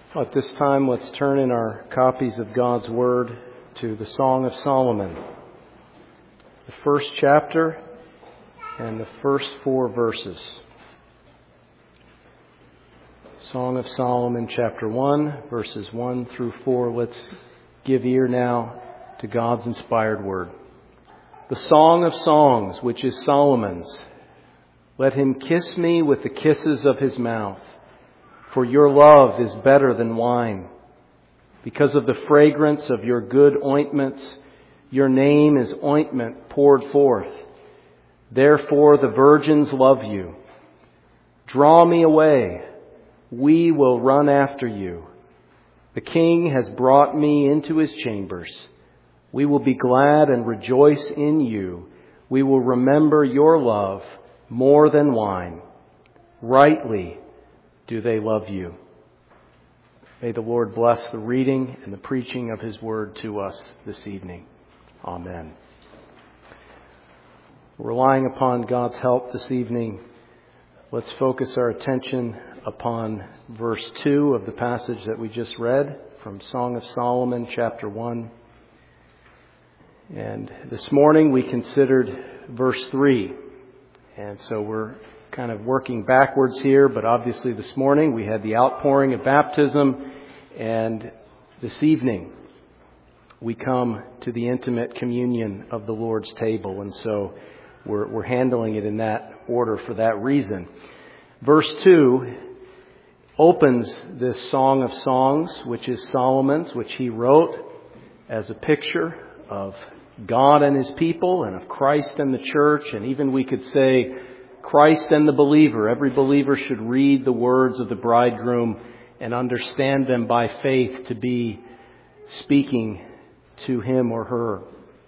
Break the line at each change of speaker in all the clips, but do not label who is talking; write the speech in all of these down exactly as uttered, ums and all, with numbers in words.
At this time, let's turn in our copies of God's Word to the Song of Solomon, the first chapter and the first four verses. Song of Solomon, chapter one, verses one through four. Let's give ear now to God's inspired Word. The Song of Songs, which is Solomon's. Let him kiss me with the kisses of his mouth. For your love is better than wine. Because of the fragrance of your good ointments, your name is ointment poured forth. Therefore the virgins love you. Draw me away. We will run after you. The King has brought me into his chambers. We will be glad and rejoice in you. We will remember your love more than wine. Rightly do they love you. May the Lord bless the reading and the preaching of his word to us this evening. Amen. Relying upon God's help this evening, let's focus our attention upon verse two of the passage that we just read from Song of Solomon, chapter one. And this morning we considered verse three. And so we're kind of working backwards here, but obviously this morning we had the outpouring of baptism, and this evening we come to the intimate communion of the Lord's table, and so we're, we're handling it in that order for that reason. Verse two opens this Song of Songs, which is Solomon's, which he wrote as a picture of God and his people and of Christ and the church, and even we could say Christ and the believer. Every believer should read the words of the bridegroom and understand them by faith to be speaking to him or her.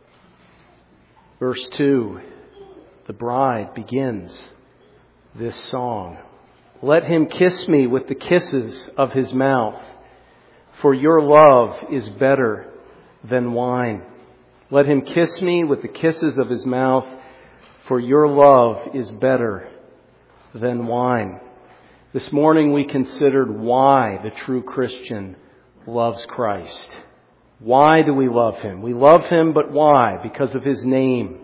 Verse two, the bride begins this song. Let him kiss me with the kisses of his mouth, for your love is better than wine. Let him kiss me with the kisses of his mouth, for your love is better than wine. This morning we considered why the true Christian loves Christ. Why do we love him? We love him, but why? Because of his name.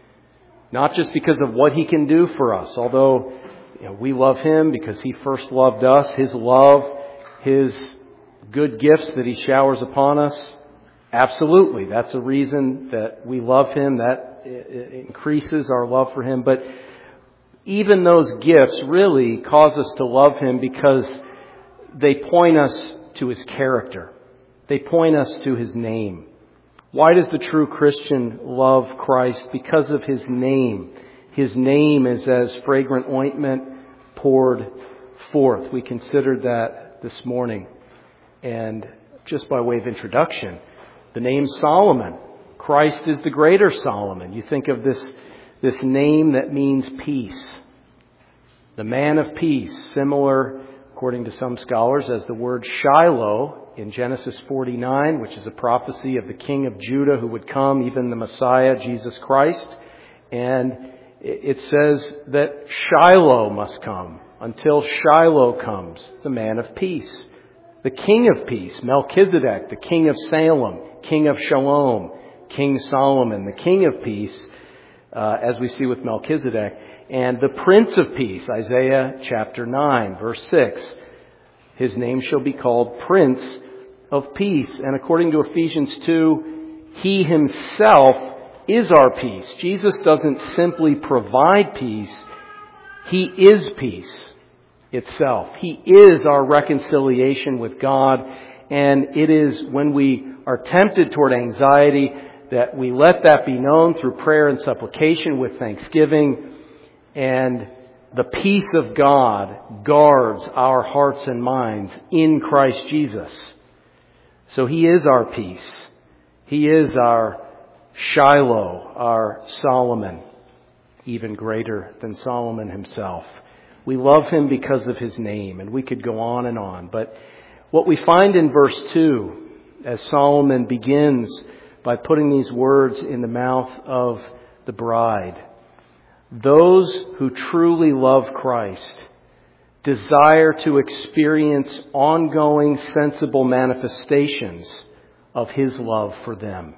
Not just because of what he can do for us, although you know, we love him because he first loved us. His love, his good gifts that he showers upon us. Absolutely, that's a reason that we love him. That increases our love for him. But even those gifts really cause us to love him because they point us to his character. They point us to his name. Why does the true Christian love Christ? Because of his name. His name is as fragrant ointment poured forth. We considered that this morning. And just by way of introduction, the name Solomon. Christ is the greater Solomon. You think of this, this name that means peace. The man of peace, similar, according to some scholars, as the word Shiloh in Genesis forty-nine, which is a prophecy of the King of Judah who would come, even the Messiah, Jesus Christ. And it says that Shiloh must come. Until Shiloh comes, the man of peace. The King of peace, Melchizedek, the King of Salem, King of Shalom, King Solomon, the King of peace, uh, as we see with Melchizedek, and the Prince of Peace, Isaiah chapter nine, verse six. His name shall be called Prince of Peace. And according to Ephesians two, he himself is our peace. Jesus doesn't simply provide peace. He is peace itself. He is our reconciliation with God. And it is when we are tempted toward anxiety that we let that be known through prayer and supplication with thanksgiving. And the peace of God guards our hearts and minds in Christ Jesus. So he is our peace. He is our Shiloh, our Solomon, even greater than Solomon himself. We love him because of his name, and we could go on and on. But what we find in verse two, as Solomon begins by putting these words in the mouth of the bride, those who truly love Christ desire to experience ongoing, sensible manifestations of His love for them.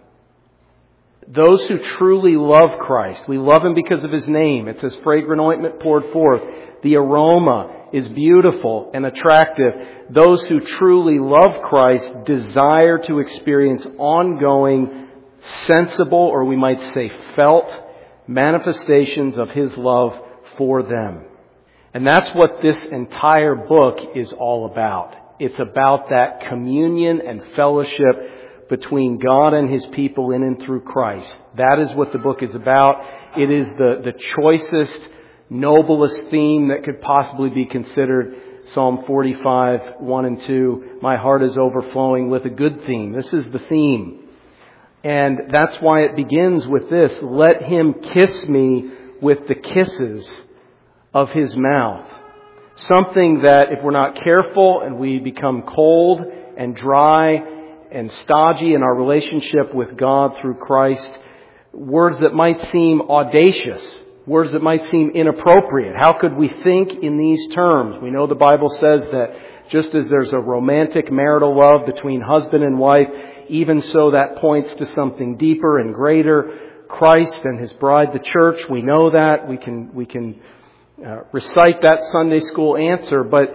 Those who truly love Christ, we love Him because of His name. It's His fragrant ointment poured forth. The aroma is beautiful and attractive. Those who truly love Christ desire to experience ongoing, sensible, or we might say felt, manifestations of His love for them. And that's what this entire book is all about. It's about that communion and fellowship between God and His people in and through Christ. That is what the book is about. It is the, the choicest, noblest theme that could possibly be considered. Psalm forty-five, one and two. My heart is overflowing with a good theme. This is the theme. And that's why it begins with this. Let Him kiss me with the kisses of His mouth. Something that if we're not careful and we become cold and dry and stodgy in our relationship with God through Christ, words that might seem audacious, words that might seem inappropriate. How could we think in these terms? We know the Bible says that just as there's a romantic marital love between husband and wife, even so that points to something deeper and greater, Christ and His bride, the church. We know that. We can, we can uh, recite that Sunday school answer, but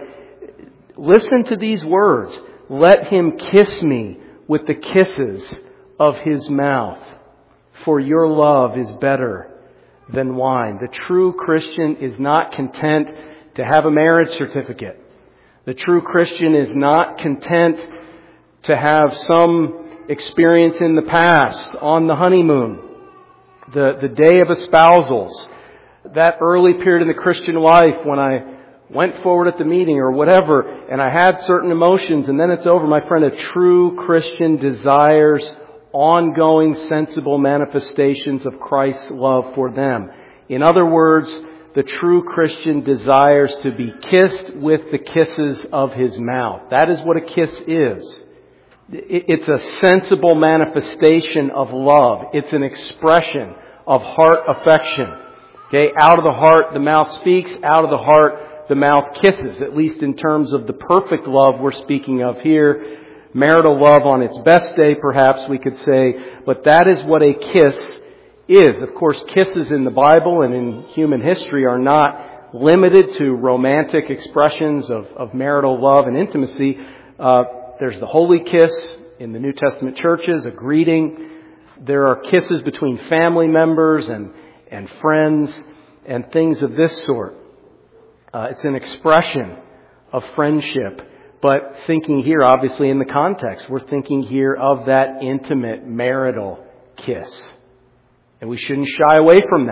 listen to these words. Let Him kiss me with the kisses of His mouth, for your love is better than wine. The true Christian is not content to have a marriage certificate. The true Christian is not content to have some experience in the past on the honeymoon, the, the day of espousals, that early period in the Christian life when I went forward at the meeting or whatever, and I had certain emotions, and then it's over. My friend, a true Christian desires ongoing, sensible manifestations of Christ's love for them. In other words, the true Christian desires to be kissed with the kisses of His mouth. That is what a kiss is. It's a sensible manifestation of love. It's an expression of heart affection. Okay, out of the heart, the mouth speaks. Out of the heart, the mouth kisses. At least in terms of the perfect love we're speaking of here. Marital love on its best day, perhaps we could say. But that is what a kiss is. Of course, kisses in the Bible and in human history are not limited to romantic expressions of, of marital love and intimacy. Uh, there's the holy kiss in the New Testament churches, a greeting. There are kisses between family members and, and friends and things of this sort. Uh, it's an expression of friendship. But thinking here, obviously in the context, we're thinking here of that intimate marital kiss. And we shouldn't shy away from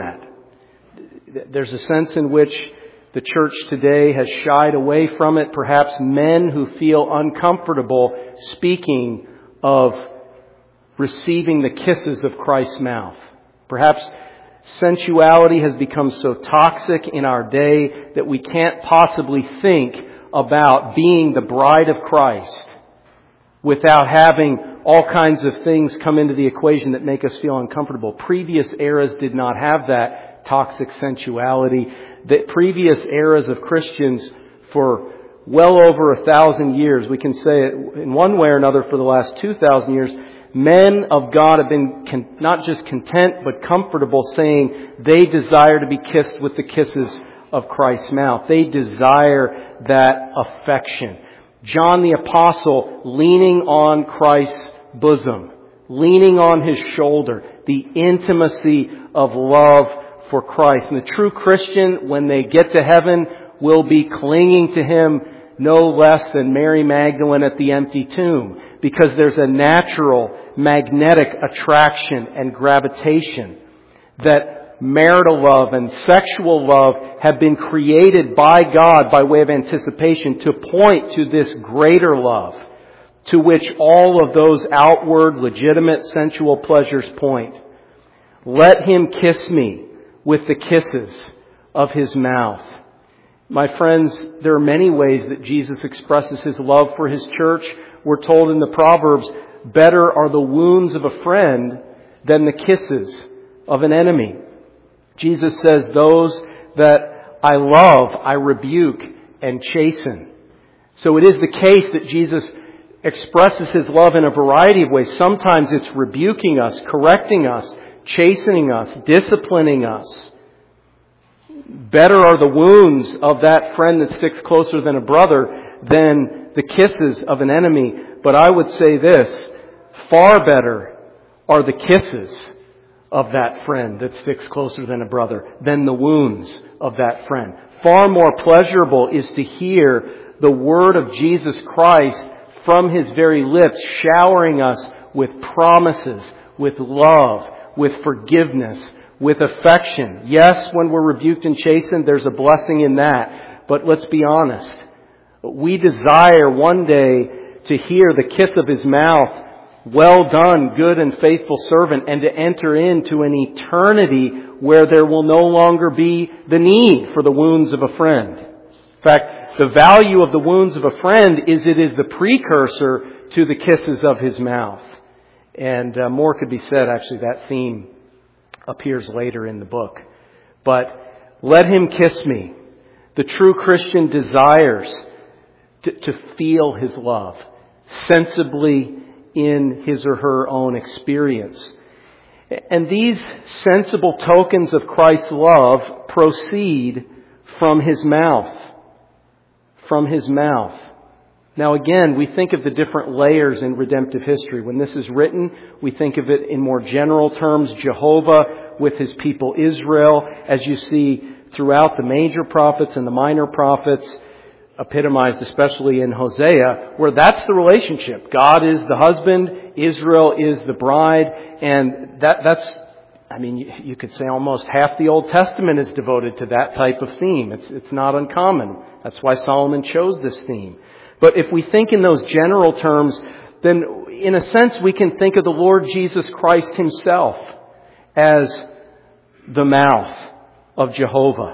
that. There's a sense in which the church today has shied away from it. Perhaps men who feel uncomfortable speaking of receiving the kisses of Christ's mouth. Perhaps sensuality has become so toxic in our day that we can't possibly think about being the bride of Christ without having all kinds of things come into the equation that make us feel uncomfortable. Previous eras did not have that toxic sensuality. The previous eras of Christians for well over a thousand years, we can say it in one way or another for the last two thousand years, men of God have been con- not just content but comfortable saying they desire to be kissed with the kisses of Christ's mouth. They desire that affection. John the Apostle leaning on Christ's bosom, leaning on His shoulder, the intimacy of love for Christ. And the true Christian, when they get to heaven, will be clinging to Him no less than Mary Magdalene at the empty tomb, because there's a natural magnetic attraction and gravitation that marital love and sexual love have been created by God by way of anticipation to point to this greater love to which all of those outward, legitimate, sensual pleasures point. Let Him kiss me with the kisses of His mouth. My friends, there are many ways that Jesus expresses His love for His church. We're told in the Proverbs, better are the wounds of a friend than the kisses of an enemy. Jesus says, those that I love, I rebuke and chasten. So it is the case that Jesus expresses His love in a variety of ways. Sometimes it's rebuking us, correcting us, chastening us, disciplining us. Better are the wounds of that friend that sticks closer than a brother than the kisses of an enemy. But I would say this, far better are the kisses of that friend that sticks closer than a brother than the wounds of that friend. Far more pleasurable is to hear the word of Jesus Christ from His very lips, showering us with promises, with love, with forgiveness, with affection. Yes, when we're rebuked and chastened, there's a blessing in that. But let's be honest. We desire one day to hear the kiss of His mouth, "Well done, good and faithful servant," and to enter into an eternity where there will no longer be the need for the wounds of a friend. In fact, the value of the wounds of a friend is it is the precursor to the kisses of His mouth. And uh, more could be said. Actually, that theme appears later in the book. But let Him kiss me. The true Christian desires to, to feel His love sensibly in his or her own experience. And these sensible tokens of Christ's love proceed from His mouth. From His mouth. Now again, we think of the different layers in redemptive history. When this is written, we think of it in more general terms. Jehovah with His people Israel, as you see throughout the major prophets and the minor prophets, epitomized especially in Hosea, where that's the relationship. God is the husband, Israel is the bride, and that that's, I mean, you, you could say almost half the Old Testament is devoted to that type of theme. It's it's not uncommon. That's why Solomon chose this theme. But if we think in those general terms, then in a sense we can think of the Lord Jesus Christ Himself as the mouth of Jehovah.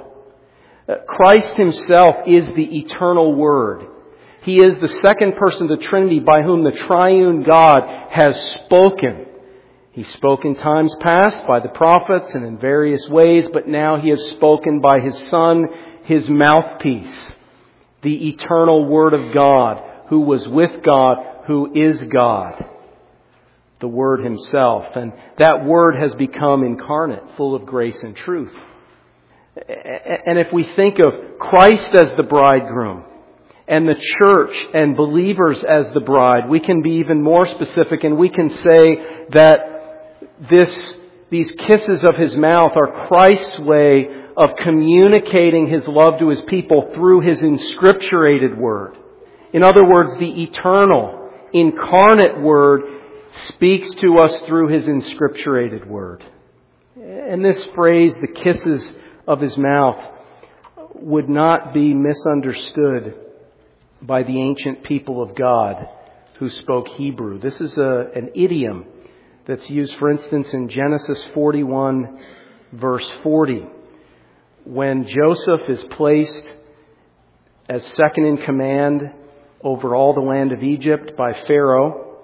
Christ Himself is the eternal Word. He is the second person of the Trinity by whom the triune God has spoken. He spoke in times past by the prophets and in various ways, but now He has spoken by His Son, His mouthpiece, the eternal Word of God, who was with God, who is God, the Word Himself. And that Word has become incarnate, full of grace and truth. And if we think of Christ as the bridegroom and the church and believers as the bride, we can be even more specific, and we can say that this, these kisses of His mouth are Christ's way of communicating His love to His people through His inscripturated Word. In other words, the eternal, incarnate Word speaks to us through His inscripturated Word. And this phrase, the kisses of His mouth, would not be misunderstood by the ancient people of God who spoke Hebrew. This is a, an idiom that's used, for instance, in Genesis forty-one, verse forty. When Joseph is placed as second in command over all the land of Egypt by Pharaoh,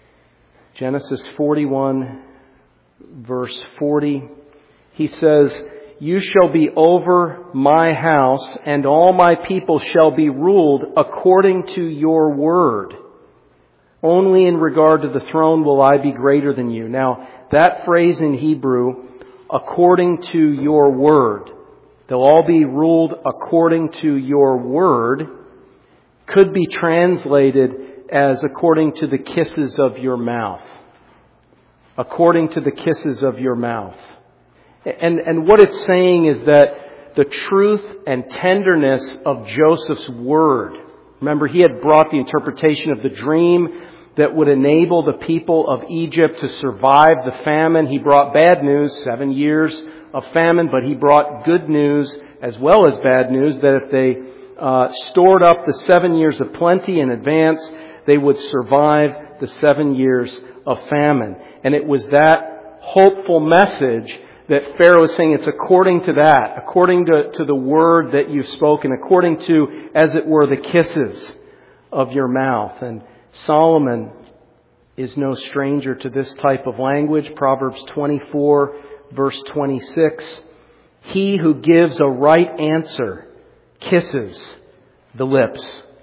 Genesis forty-one, verse forty, he says, "You shall be over my house, and all my people shall be ruled according to your word. Only in regard to the throne will I be greater than you." Now, that phrase in Hebrew, according to your word, they'll all be ruled according to your word, could be translated as according to the kisses of your mouth. According to the kisses of your mouth. And, and what it's saying is that the truth and tenderness of Joseph's word. Remember, he had brought the interpretation of the dream that would enable the people of Egypt to survive the famine. He brought bad news, seven years of famine, but he brought good news as well as bad news, that if they uh, stored up the seven years of plenty in advance, they would survive the seven years of famine. And it was that hopeful message that Pharaoh is saying, it's according to that, according to, to the word that you've spoken, according to, as it were, the kisses of your mouth. And Solomon is no stranger to this type of language. Proverbs twenty-four, verse twenty-six. "He who gives a right answer kisses the lips.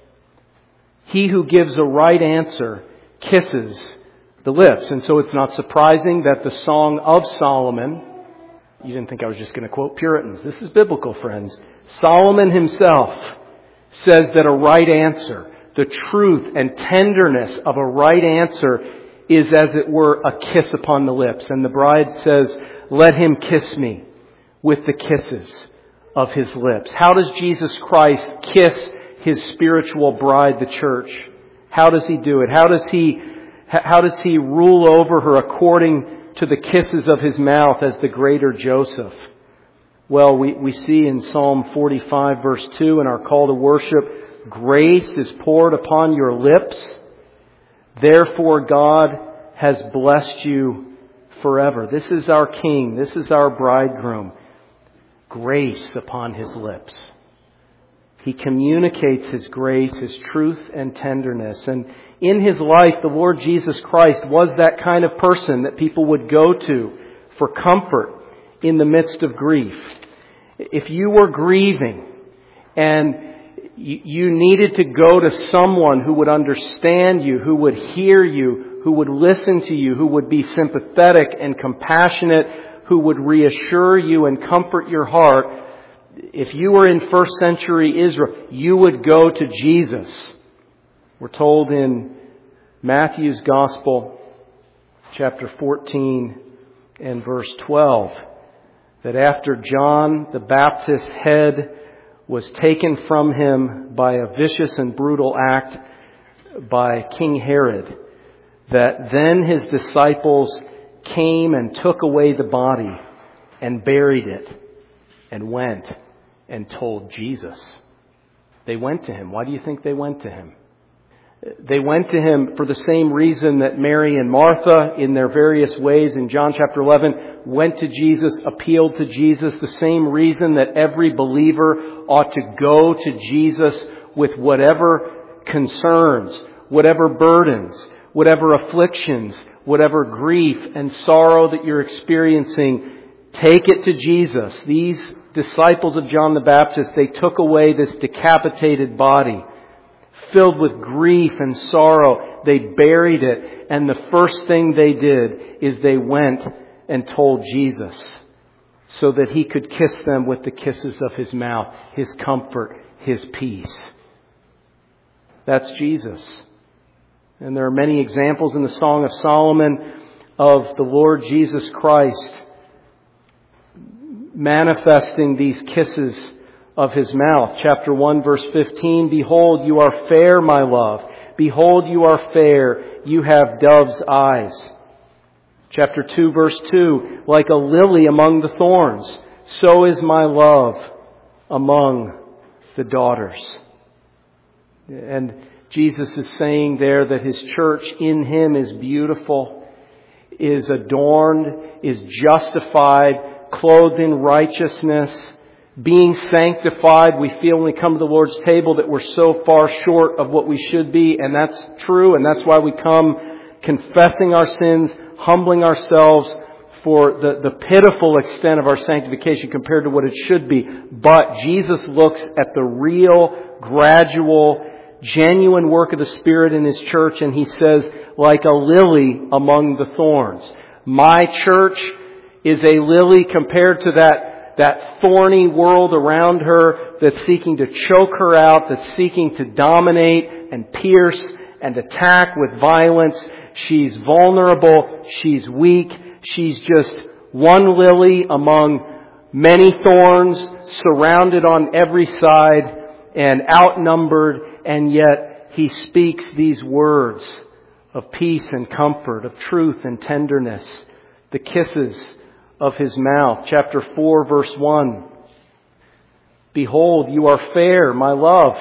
He who gives a right answer kisses the lips. And so it's not surprising that the Song of Solomon, you didn't think I was just going to quote Puritans. This is biblical, friends. Solomon himself says that a right answer, the truth and tenderness of a right answer, is as it were a kiss upon the lips. And the bride says, let him kiss me with the kisses of his lips. How does Jesus Christ kiss his spiritual bride, the church? How does he do it? How does he, how does he rule over her according to the kisses of his mouth as the greater Joseph? Well, we, we see in Psalm forty-five verse two in our call to worship, grace is poured upon your lips. Therefore God has blessed you forever. This is our King. This is our bridegroom. Grace upon his lips. He communicates his grace, his truth and tenderness. And in his life, the Lord Jesus Christ was that kind of person that people would go to for comfort in the midst of grief. If you were grieving and you needed to go to someone who would understand you, who would hear you, who would listen to you, who would be sympathetic and compassionate, who would reassure you and comfort your heart, if you were in first century Israel, you would go to Jesus. We're told in Matthew's Gospel, chapter fourteen and verse twelve, that after John the Baptist's head was taken from him by a vicious and brutal act by King Herod, that then his disciples came and took away the body and buried it and went and told Jesus. They went to him. Why do you think they went to him? They went to him for the same reason that Mary and Martha, in their various ways in John chapter eleven, went to Jesus, appealed to Jesus. The same reason that every believer ought to go to Jesus with whatever concerns, whatever burdens, whatever afflictions, whatever grief and sorrow that you're experiencing. Take it to Jesus. These disciples of John the Baptist, they took away this decapitated body. Filled with grief and sorrow, they buried it. And the first thing they did is they went and told Jesus so that he could kiss them with the kisses of his mouth, his comfort, his peace. That's Jesus. And there are many examples in the Song of Solomon of the Lord Jesus Christ manifesting these kisses of his mouth. Chapter one verse fifteen, behold, you are fair, my love. Behold, you are fair. You have dove's eyes. Chapter two verse two, like a lily among the thorns, so is my love among the daughters. And Jesus is saying there that his church in him is beautiful, is adorned, is justified, clothed in righteousness, being sanctified. We feel when we come to the Lord's table that we're so far short of what we should be, and that's true, and that's why we come confessing our sins, humbling ourselves for the, the pitiful extent of our sanctification compared to what it should be. But Jesus looks at the real, gradual, genuine work of the Spirit in his church, and he says, like a lily among the thorns. My church is a lily compared to that That thorny world around her that's seeking to choke her out, that's seeking to dominate and pierce and attack with violence. She's vulnerable. She's weak. She's just one lily among many thorns, surrounded on every side and outnumbered. And yet he speaks these words of peace and comfort, of truth and tenderness, the kisses of his mouth. Chapter four, verse one. Behold, you are fair, my love.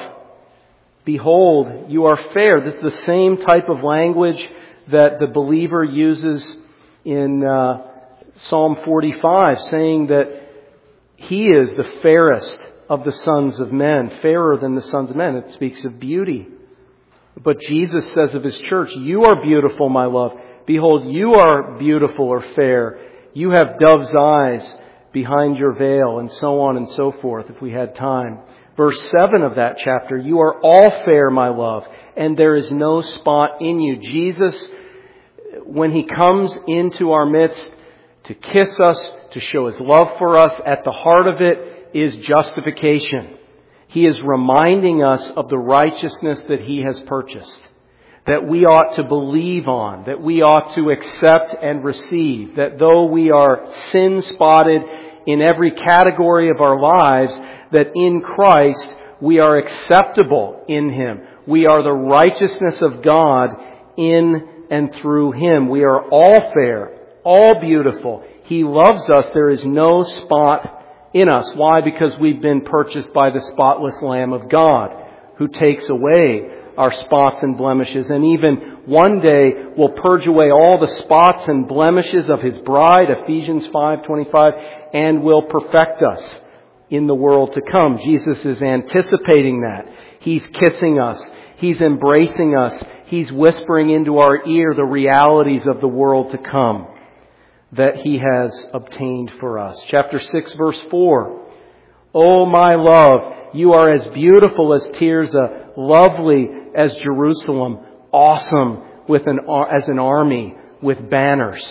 Behold, you are fair. This is the same type of language that the believer uses in uh, Psalm forty-five, saying that he is the fairest of the sons of men, fairer than the sons of men. It speaks of beauty. But Jesus says of his church, you are beautiful, my love. Behold, you are beautiful or fair. You have dove's eyes behind your veil, and so on and so forth, if we had time. Verse seven of that chapter, you are all fair, my love, and there is no spot in you. Jesus, when He comes into our midst to kiss us, to show His love for us, at the heart of it is justification. He is reminding us of the righteousness that He has purchased, that we ought to believe on, that we ought to accept and receive, that though we are sin-spotted in every category of our lives, that in Christ we are acceptable in Him. We are the righteousness of God in and through Him. We are all fair, all beautiful. He loves us. There is no spot in us. Why? Because we've been purchased by the spotless Lamb of God, who takes away our spots and blemishes, and even one day will purge away all the spots and blemishes of His bride, Ephesians five twenty-five, and will perfect us in the world to come. Jesus is anticipating that. He's kissing us. He's embracing us. He's whispering into our ear the realities of the world to come that He has obtained for us. Chapter six, verse four. O my love, you are as beautiful as Tirzah, lovely as Jerusalem, awesome with an, as an army with banners.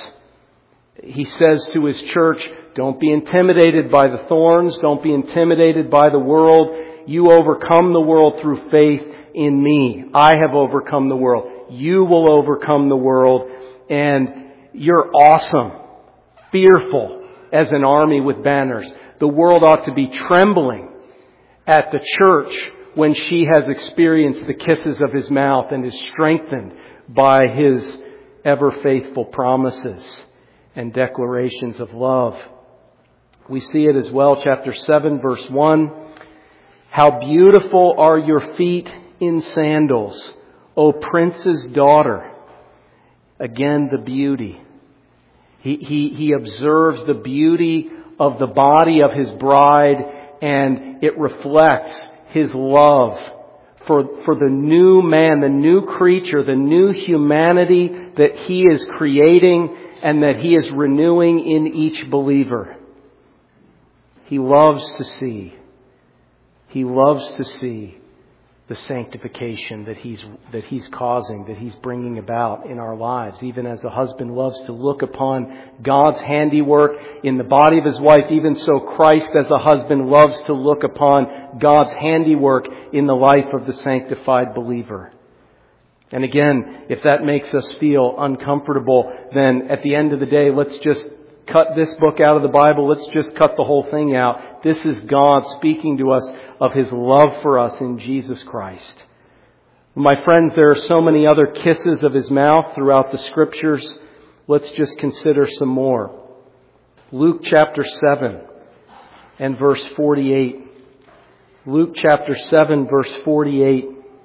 He says to His church, don't be intimidated by the thorns. Don't be intimidated by the world. You overcome the world through faith in me. I have overcome the world. You will overcome the world. And you're awesome, fearful as an army with banners. The world ought to be trembling at the church when she has experienced the kisses of His mouth and is strengthened by His ever faithful promises and declarations of love. We see it as well, chapter seven, verse one. How beautiful are your feet in sandals, O prince's daughter. Again, the beauty. He, he, he observes the beauty of the body of His bride, and it reflects His love for, for the new man, the new creature, the new humanity that He is creating and that He is renewing in each believer. He loves to see. He loves to see the sanctification that He's, that He's causing, that He's bringing about in our lives. Even as a husband loves to look upon God's handiwork in the body of his wife, even so Christ as a husband loves to look upon God's handiwork in the life of the sanctified believer. And again, if that makes us feel uncomfortable, then at the end of the day, let's just cut this book out of the Bible. Let's just cut the whole thing out. This is God speaking to us of His love for us in Jesus Christ. My friends, there are so many other kisses of His mouth throughout the Scriptures. Let's just consider some more. Luke chapter seven and verse forty-eight. Luke chapter seven, verse forty-eight.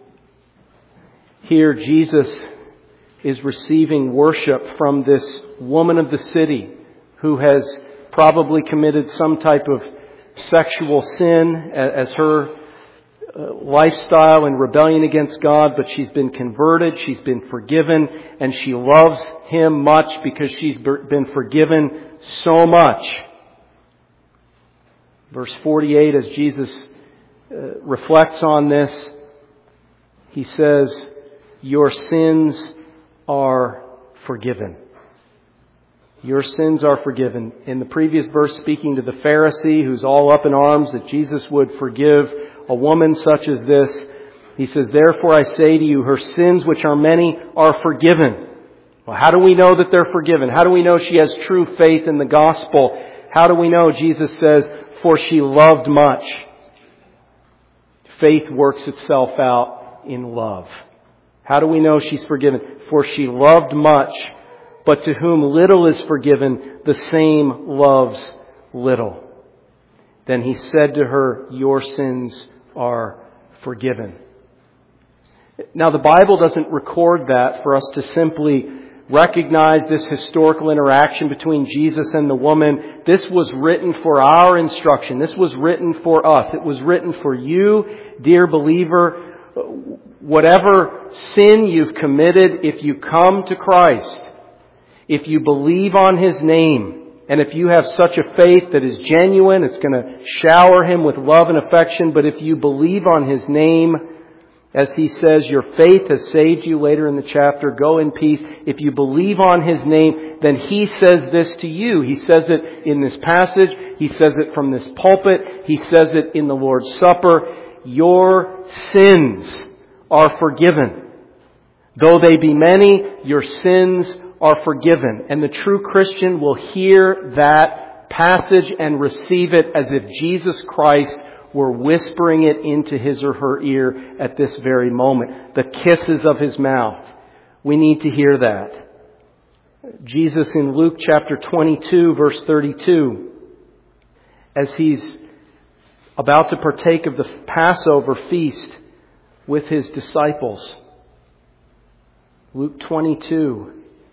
Here Jesus is receiving worship from this woman of the city who has probably committed some type of sexual sin as her lifestyle and rebellion against God, but she's been converted, she's been forgiven, and she loves Him much because she's been forgiven so much. Verse forty-eight, as Jesus reflects on this, He says, your sins are forgiven. Your sins are forgiven. In the previous verse, speaking to the Pharisee who's all up in arms that Jesus would forgive a woman such as this, He says, therefore I say to you, her sins, which are many, are forgiven. Well, how do we know that they're forgiven? How do we know she has true faith in the gospel? How do we know? Jesus says, for she loved much. Faith works itself out in love. How do we know she's forgiven? For she loved much. But to whom little is forgiven, the same loves little. Then He said to her, your sins are forgiven. Now the Bible doesn't record that for us to simply recognize this historical interaction between Jesus and the woman. This was written for our instruction. This was written for us. It was written for you, dear believer. Whatever sin you've committed, if you come to Christ, if you believe on His name, And if you have such a faith that is genuine, it's going to shower Him with love and affection. But if you believe on His name, as He says, your faith has saved you later in the chapter, go in peace. If you believe on His name, then He says this to you. He says it in this passage. He says it from this pulpit. He says it in the Lord's Supper. Your sins are forgiven. Though they be many, your sins are forgiven. And the true Christian will hear that passage and receive it as if Jesus Christ were whispering it into his or her ear at this very moment. The kisses of His mouth. We need to hear that. Jesus in Luke chapter twenty-two, verse thirty-two, as He's about to partake of the Passover feast with His disciples. Luke twenty-two,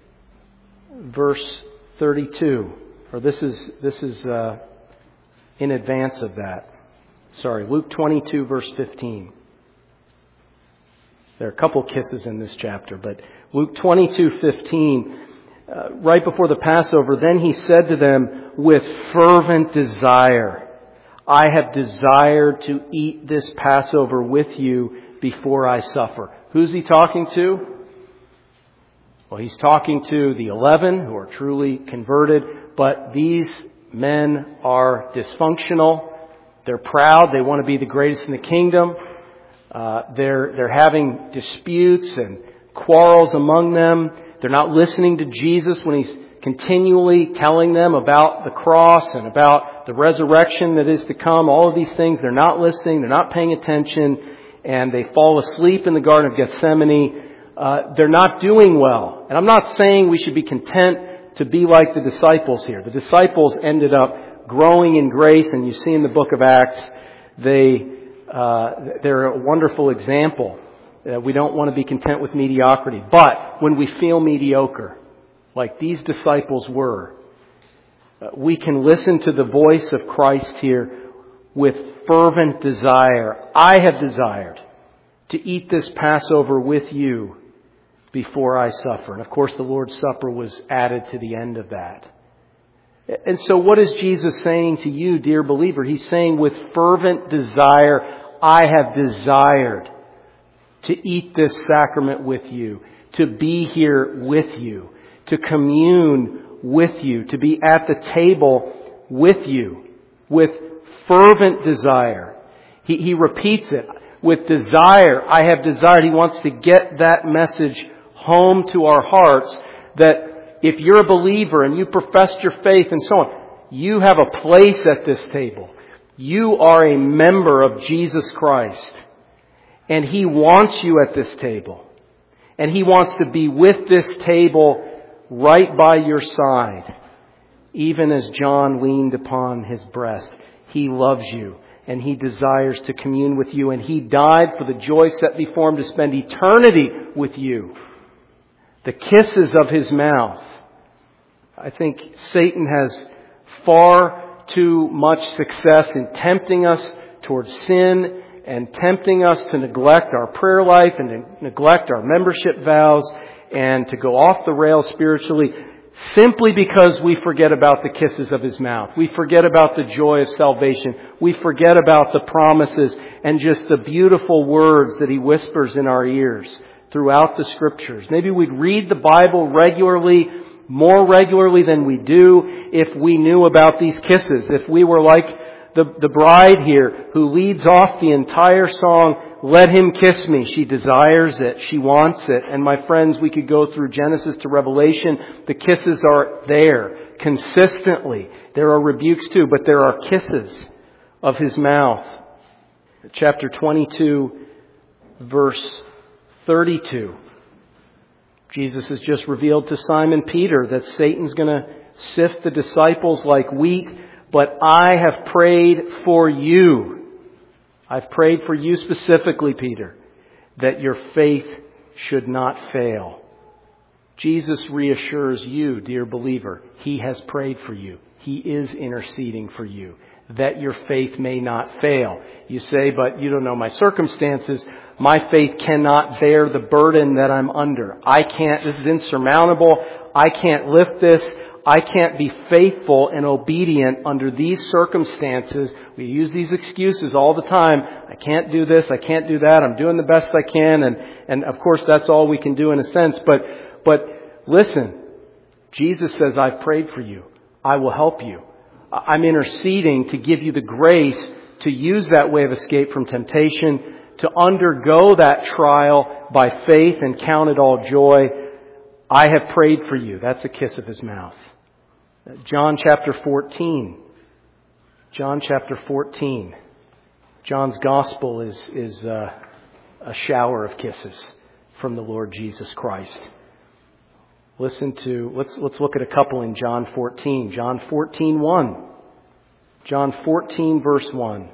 verse thirty-two. Or this is this is uh, in advance of that. Sorry, Luke twenty-two, verse fifteen. There are a couple kisses in this chapter, but Luke twenty-two, fifteen, uh, right before the Passover, then He said to them, with fervent desire, I have desired to eat this Passover with you before I suffer. Who's He talking to? Well, He's talking to the eleven who are truly converted, but these men are dysfunctional. They're proud. They want to be the greatest in the kingdom. Uh, they're, they're having disputes and quarrels among them. They're not listening to Jesus when He's continually telling them about the cross and about the resurrection that is to come. All of these things, they're not listening. They're not paying attention. And they fall asleep in the Garden of Gethsemane. Uh, they're not doing well. And I'm not saying we should be content to be like the disciples here. The disciples ended up growing in grace, and you see in the book of Acts, they, uh, they're a wonderful example. Uh, we don't want to be content with mediocrity. But when we feel mediocre, like these disciples were, uh, we can listen to the voice of Christ here with fervent desire. I have desired to eat this Passover with you before I suffer. And of course, the Lord's Supper was added to the end of that. And so what is Jesus saying to you, dear believer? He's saying with fervent desire, I have desired to eat this sacrament with you, to be here with you, to commune with you, to be at the table with you, with fervent desire. He, he repeats it. With desire, I have desired. He wants to get that message home to our hearts that if you're a believer and you profess your faith and so on, you have a place at this table. You are a member of Jesus Christ. And He wants you at this table. And He wants to be with this table right by your side. Even as John leaned upon His breast. He loves you. And He desires to commune with you. And He died for the joy set before Him to spend eternity with you. The kisses of His mouth. I think Satan has far too much success in tempting us towards sin and tempting us to neglect our prayer life and to neglect our membership vows and to go off the rails spiritually simply because we forget about the kisses of His mouth. We forget about the joy of salvation. We forget about the promises and just the beautiful words that He whispers in our ears throughout the Scriptures. Maybe we'd read the Bible regularly, more regularly than we do, if we knew about these kisses. If we were like the, the bride here who leads off the entire song, let him kiss me. She desires it. She wants it. And my friends, we could go through Genesis to Revelation. The kisses are there consistently. There are rebukes too, but there are kisses of His mouth. Chapter twenty-two, verse thirty-two. Jesus has just revealed to Simon Peter that Satan's going to sift the disciples like wheat, but I have prayed for you. I've prayed for you specifically, Peter, that your faith should not fail. Jesus reassures you, dear believer, He has prayed for you. He is interceding for you, that your faith may not fail. You say, but you don't know my circumstances. My faith cannot bear the burden that I'm under. I can't, this is insurmountable. I can't lift this. I can't be faithful and obedient under these circumstances. We use these excuses all the time. I can't do this, I can't do that, I'm doing the best I can, and, and of course that's all we can do in a sense. But, but listen, Jesus says, I've prayed for you. I will help you. I'm interceding to give you the grace to use that way of escape from temptation, to undergo that trial by faith and count it all joy. I have prayed for you. That's a kiss of His mouth. John chapter fourteen. John chapter fourteen. John's gospel is, is uh, a shower of kisses from the Lord Jesus Christ. Listen to, let's, let's look at a couple in John fourteen. John fourteen one. John fourteen verse one.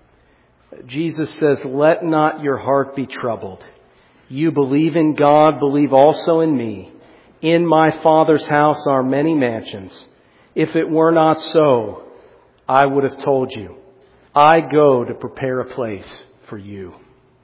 Jesus says, let not your heart be troubled. You believe in God, believe also in me. In my Father's house are many mansions. If it were not so, I would have told you. I go to prepare a place for you.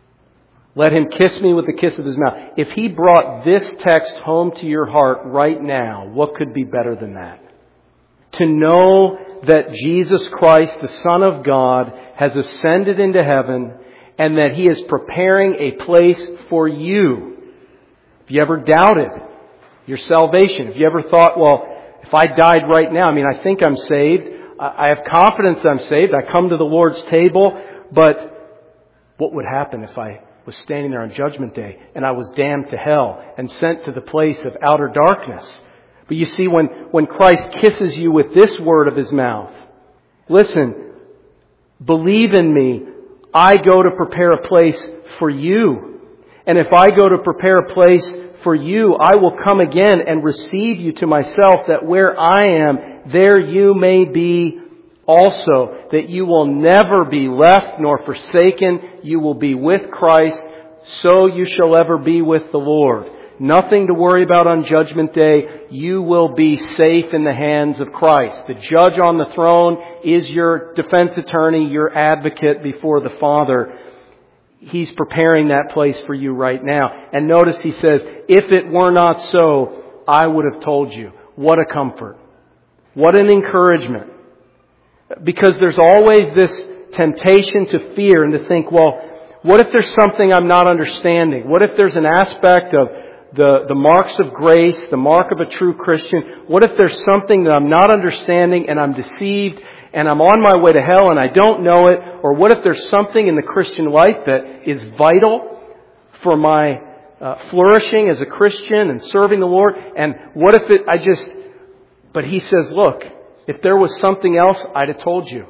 Let him kiss me with the kiss of his mouth. If he brought this text home to your heart right now, what could be better than that? To know that Jesus Christ, the Son of God, has ascended into heaven and that He is preparing a place for you. Have you ever doubted your salvation? Have you ever thought, well, if I died right now, I mean, I think I'm saved. I have confidence I'm saved. I come to the Lord's table. But what would happen if I was standing there on Judgment Day and I was damned to hell and sent to the place of outer darkness? But you see, when, when Christ kisses you with this word of His mouth, listen, believe in me, I go to prepare a place for you. And if I go to prepare a place for you, I will come again and receive you to myself, that where I am, there you may be also, that you will never be left nor forsaken. You will be with Christ, so you shall ever be with the Lord. Nothing to worry about on Judgment Day. You will be safe in the hands of Christ. The judge on the throne is your defense attorney, your advocate before the Father. He's preparing that place for you right now. And notice he says, if it were not so, I would have told you. What a comfort. What an encouragement. Because there's always this temptation to fear and to think, well, what if there's something I'm not understanding? What if there's an aspect of the, the marks of grace, the mark of a true Christian? What if there's something that I'm not understanding and I'm deceived and I'm on my way to hell and I don't know it? Or what if there's something in the Christian life that is vital for my uh, flourishing as a Christian and serving the Lord? And what if it, I just, but he says, look, if there was something else, I'd have told you.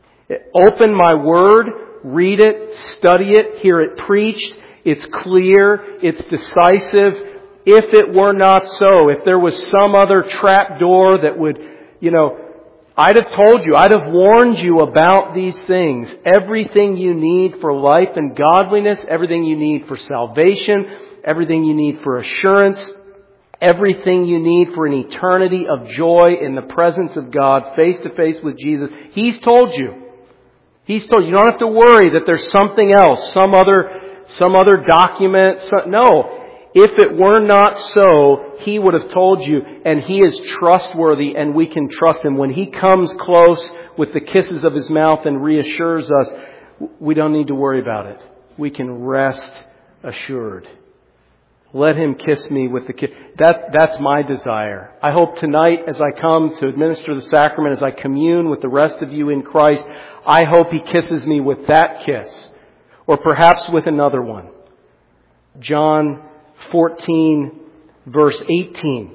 Open my word, read it, study it, hear it preached. It's clear, it's decisive. If it were not so, if there was some other trap door that would, you know, I'd have told you, I'd have warned you about these things. Everything you need for life and godliness, everything you need for salvation, everything you need for assurance, everything you need for an eternity of joy in the presence of God, face to face with Jesus. He's told you. He's told you. You don't have to worry that there's something else, some other Some other document. So, no. If it were not so, He would have told you. And He is trustworthy and we can trust Him. When He comes close with the kisses of His mouth and reassures us, we don't need to worry about it. We can rest assured. Let Him kiss me with the kiss. That, that's my desire. I hope tonight as I come to administer the sacrament, as I commune with the rest of you in Christ, I hope He kisses me with that kiss. Or perhaps with another one. John fourteen, verse eighteen.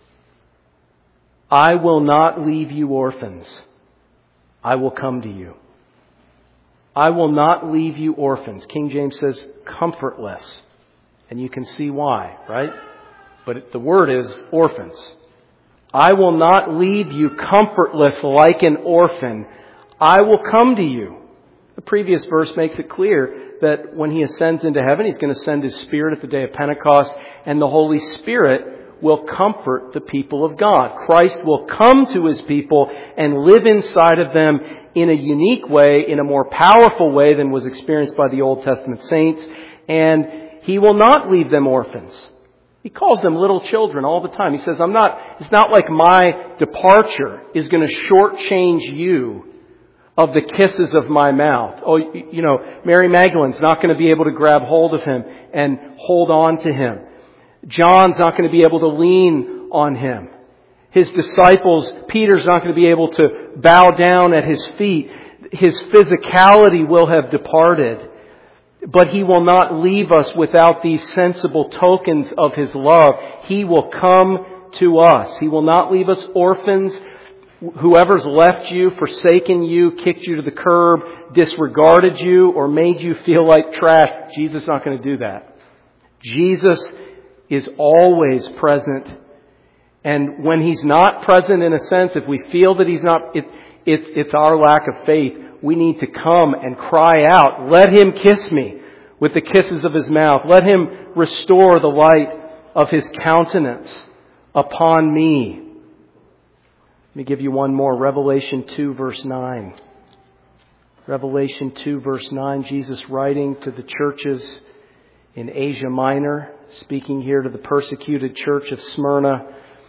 I will not leave you orphans. I will come to you. I will not leave you orphans. King James says comfortless. And you can see why, right? But the word is orphans. I will not leave you comfortless like an orphan. I will come to you. The previous verse makes it clear that when He ascends into heaven, He's going to send His Spirit at the day of Pentecost, and the Holy Spirit will comfort the people of God. Christ will come to His people and live inside of them in a unique way, in a more powerful way than was experienced by the Old Testament saints, and He will not leave them orphans. He calls them little children all the time. He says, I'm not, it's not like my departure is going to shortchange you of the kisses of my mouth. Oh, you know, Mary Magdalene's not going to be able to grab hold of him and hold on to him. John's not going to be able to lean on him. His disciples, Peter's not going to be able to bow down at his feet. His physicality will have departed. But He will not leave us without these sensible tokens of His love. He will come to us. He will not leave us orphans. Whoever's left you, forsaken you, kicked you to the curb, disregarded you, or made you feel like trash, Jesus is not going to do that. Jesus is always present. And when He's not present, in a sense, if we feel that He's not, it, it's, it's our lack of faith. We need to come and cry out, let Him kiss me with the kisses of His mouth. Let Him restore the light of His countenance upon me. Let me give you one more. Revelation two, verse nine. Revelation two, verse nine. Jesus writing to the churches in Asia Minor, speaking here to the persecuted church of Smyrna,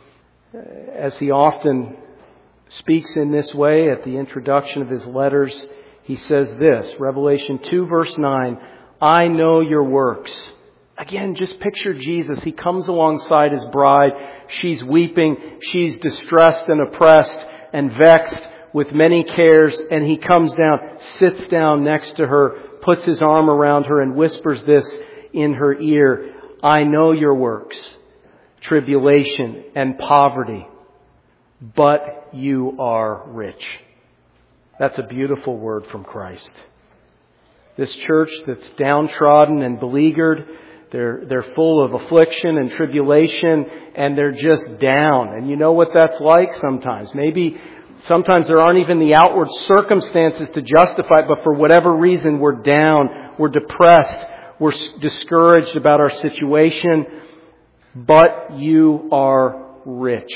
as He often speaks in this way at the introduction of His letters. He says this, Revelation two, verse nine, I know your works. Again, just picture Jesus. He comes alongside His bride. She's weeping. She's distressed and oppressed and vexed with many cares. And He comes down, sits down next to her, puts His arm around her and whispers this in her ear. I know your works, tribulation and poverty, but you are rich. That's a beautiful word from Christ. This church that's downtrodden and beleaguered, they're, they're full of affliction and tribulation, and they're just down. And you know what that's like sometimes. Maybe sometimes there aren't even the outward circumstances to justify it, but for whatever reason we're down, we're depressed, we're discouraged about our situation. But you are rich.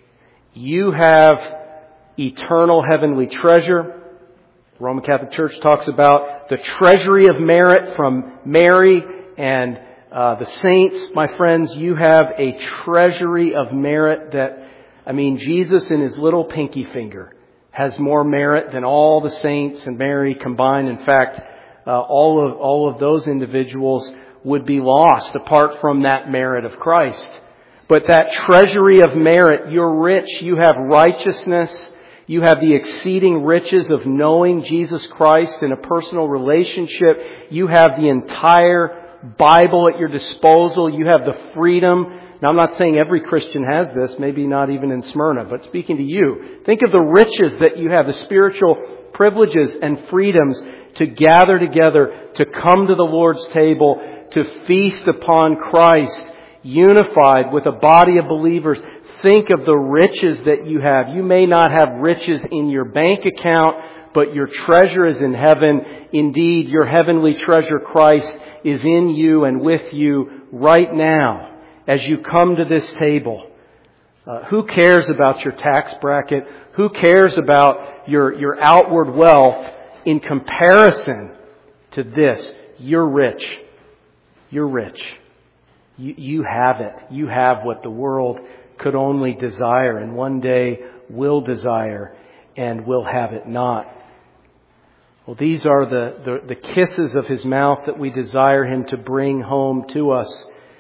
You have eternal heavenly treasure. The Roman Catholic Church talks about the treasury of merit from Mary and uh, the saints. My friends, you have a treasury of merit that, I mean, Jesus in His little pinky finger has more merit than all the saints and Mary combined. In fact, uh, all of all of those individuals would be lost apart from that merit of Christ. But that treasury of merit, you're rich. You have righteousness. You have the exceeding riches of knowing Jesus Christ in a personal relationship. You have the entire Bible at your disposal. You have the freedom. Now, I'm not saying every Christian has this, maybe not even in Smyrna, but speaking to you, think of the riches that you have, the spiritual privileges and freedoms to gather together, to come to the Lord's table, to feast upon Christ, unified with a body of believers. Think of the riches that you have. You may not have riches in your bank account, but your treasure is in heaven. Indeed, your heavenly treasure, Christ, is in you and with you right now as you come to this table. Uh, who cares about your tax bracket? Who cares about your, your outward wealth in comparison to this? You're rich. You're rich. You, you have it. You have what the world could only desire and one day will desire and will have it not. Well, these are the, the, the kisses of His mouth that we desire Him to bring home to us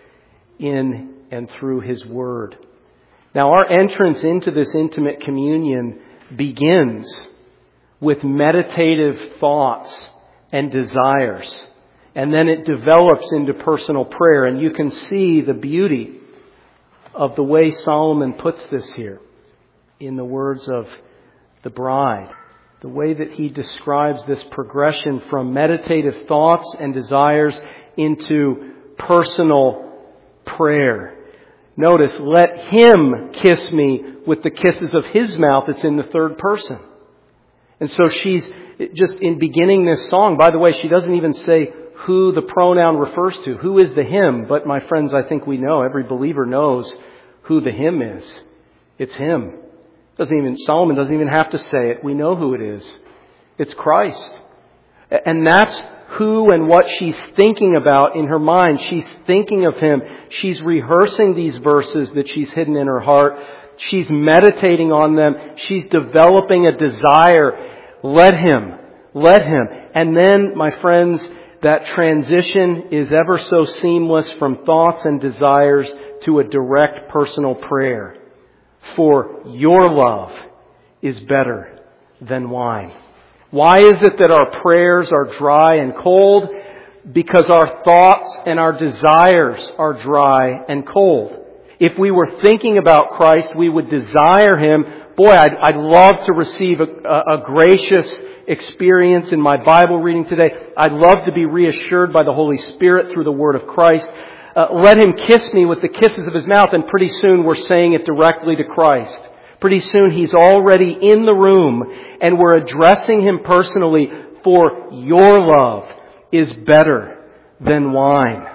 in and through His Word. Now, our entrance into this intimate communion begins with meditative thoughts and desires. And then it develops into personal prayer. And you can see the beauty of the way Solomon puts this here in the words of the bride. The way that he describes this progression from meditative thoughts and desires into personal prayer. Notice, let Him kiss me with the kisses of His mouth. It's in the third person. And so she's just in beginning this song. By the way, she doesn't even say who the pronoun refers to. Who is the Him? But my friends, I think we know, every believer knows who the Him is. It's Him. Doesn't even, Solomon doesn't even have to say it. We know who it is. It's Christ. And that's who and what she's thinking about in her mind. She's thinking of Him. She's rehearsing these verses that she's hidden in her heart. She's meditating on them. She's developing a desire. Let Him. Let Him. And then, my friends, that transition is ever so seamless from thoughts and desires to a direct personal prayer. For your love is better than wine. Why is it that our prayers are dry and cold? Because our thoughts and our desires are dry and cold. If we were thinking about Christ, we would desire Him. Boy, I'd, I'd love to receive a, a, a gracious experience in my Bible reading today. I'd love to be reassured by the Holy Spirit through the Word of Christ. Uh, let Him kiss me with the kisses of His mouth, and pretty soon we're saying it directly to Christ. Pretty soon He's already in the room, and we're addressing Him personally. For your love is better than wine.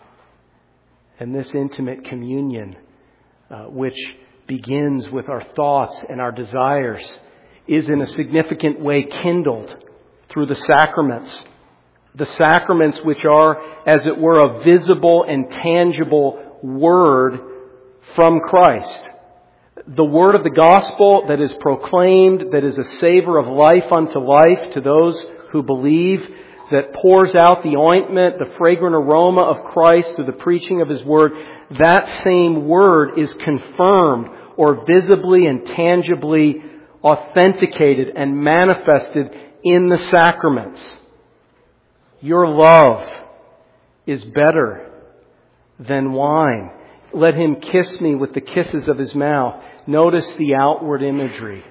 And this intimate communion, uh, which begins with our thoughts and our desires, is in a significant way kindled through the sacraments. The sacraments which are, as it were, a visible and tangible word from Christ. The word of the gospel that is proclaimed, that is a savor of life unto life to those who believe, that pours out the ointment, the fragrant aroma of Christ through the preaching of His word. That same word is confirmed or visibly and tangibly authenticated and manifested in the sacraments. Your love is better than wine. Let Him kiss me with the kisses of His mouth. Notice the outward imagery.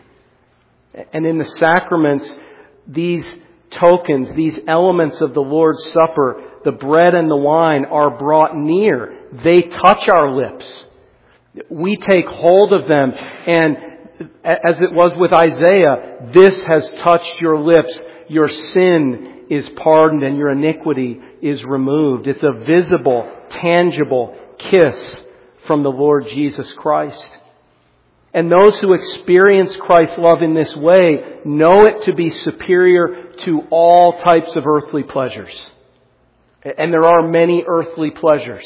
And in the sacraments, these tokens, these elements of the Lord's Supper, the bread and the wine, are brought near. They touch our lips. We take hold of them, and as it was with Isaiah, this has touched your lips. Your sin is pardoned and your iniquity is removed. It's a visible, tangible kiss from the Lord Jesus Christ. And those who experience Christ's love in this way know it to be superior to all types of earthly pleasures. And there are many earthly pleasures.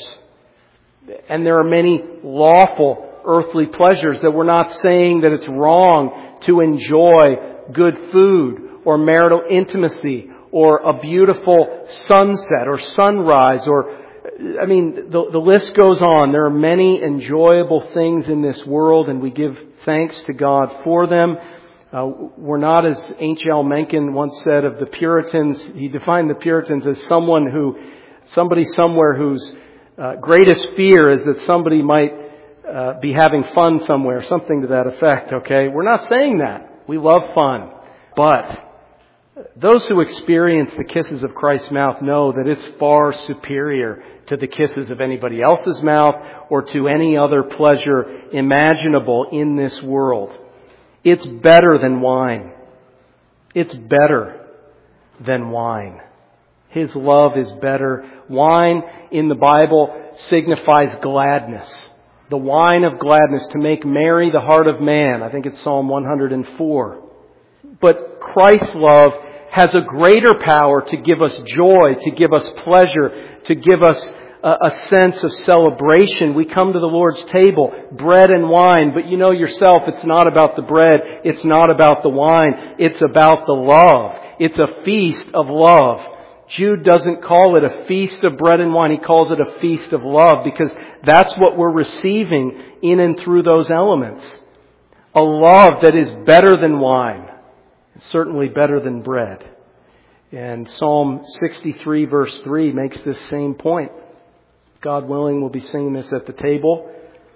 And there are many lawful earthly pleasures, that we're not saying that it's wrong to enjoy good food or marital intimacy or a beautiful sunset or sunrise, or I mean, the, the list goes on. There are many enjoyable things in this world, and we give thanks to God for them. Uh, we're not, as H L Mencken once said of the Puritans, he defined the Puritans as someone who, somebody somewhere whose uh, greatest fear is that somebody might uh, be having fun somewhere, something to that effect, okay? We're not saying that. We love fun. But those who experience the kisses of Christ's mouth know that it's far superior to the kisses of anybody else's mouth or to any other pleasure imaginable in this world. It's better than wine. It's better than wine. His love is better. Wine in the Bible signifies gladness. The wine of gladness, to make merry the heart of man. I think it's Psalm one hundred four. But Christ's love has a greater power to give us joy, to give us pleasure, to give us a, a sense of celebration. We come to the Lord's table, bread and wine, but you know yourself, it's not about the bread, it's not about the wine, it's about the love. It's a feast of love. Jude doesn't call it a feast of bread and wine, he calls it a feast of love, because that's what we're receiving in and through those elements. A love that is better than wine. Certainly better than bread. And Psalm sixty-three verse three makes this same point. God willing, we'll be singing this at the table.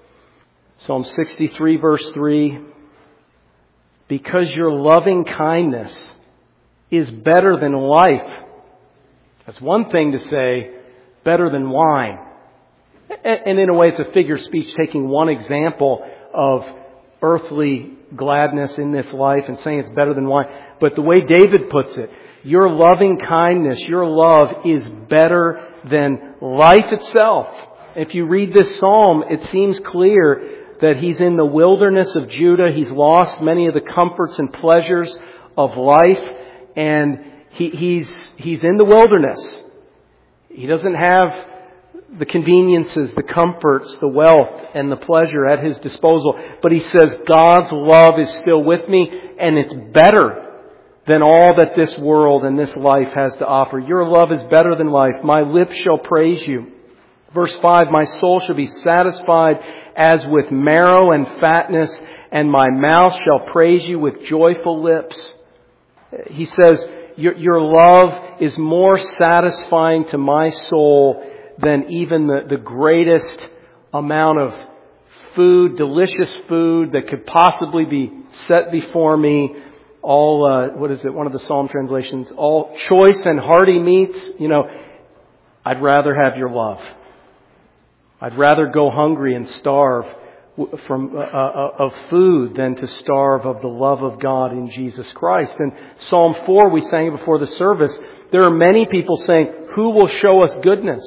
Psalm sixty-three verse three. Because your loving kindness is better than life. That's one thing to say, better than wine. And in a way it's a figure of speech, taking one example of earthly gladness in this life and saying it's better than wine. But the way David puts it, your loving kindness, your love is better than life itself. If you read this psalm, it seems clear that he's in the wilderness of Judah. He's lost many of the comforts and pleasures of life. And he, he's, he's in the wilderness. He doesn't have the conveniences, the comforts, the wealth, and the pleasure at his disposal. But he says, God's love is still with me, and it's better than all that this world and this life has to offer. Your love is better than life. My lips shall praise you. Verse five, my soul shall be satisfied as with marrow and fatness, and my mouth shall praise you with joyful lips. He says, your, your love is more satisfying to my soul than even the, the greatest amount of food, delicious food that could possibly be set before me. All, uh, what is it, one of the Psalm translations, all choice and hearty meats. You know, I'd rather have your love. I'd rather go hungry and starve from uh, uh, of food than to starve of the love of God in Jesus Christ. And Psalm four, we sang before the service, there are many people saying, who will show us goodness?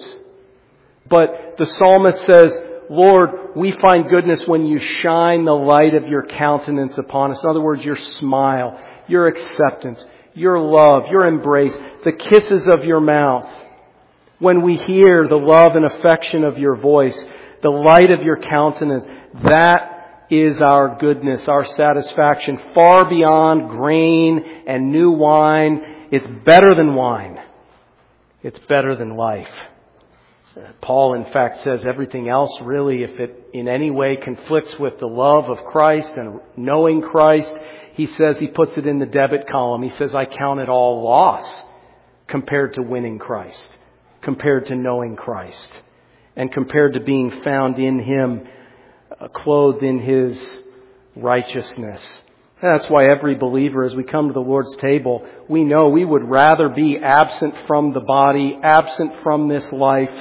But the psalmist says, Lord, we find goodness when you shine the light of your countenance upon us. In other words, your smile, your acceptance, your love, your embrace, the kisses of your mouth. When we hear the love and affection of your voice, the light of your countenance, that is our goodness, our satisfaction, far beyond grain and new wine. It's better than wine. It's better than life. Paul, in fact, says everything else really, if it in any way conflicts with the love of Christ and knowing Christ, he says, he puts it in the debit column. He says, I count it all loss compared to winning Christ, compared to knowing Christ, and compared to being found in Him, uh, clothed in His righteousness. That's why every believer, as we come to the Lord's table, we know we would rather be absent from the body, absent from this life,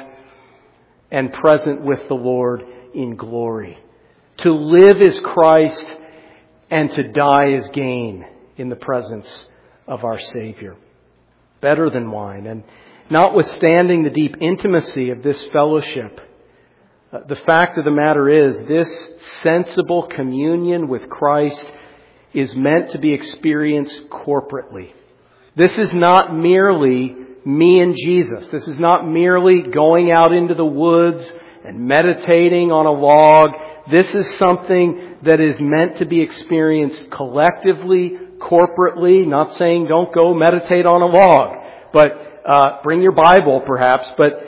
and present with the Lord in glory. To live is Christ, and to die is gain in the presence of our Savior. Better than wine. And notwithstanding the deep intimacy of this fellowship, uh, the fact of the matter is, this sensible communion with Christ is meant to be experienced corporately. This is not merely me and Jesus. This is not merely going out into the woods and meditating on a log. This is something that is meant to be experienced collectively, corporately. Not saying don't go meditate on a log, but uh, bring your Bible perhaps. But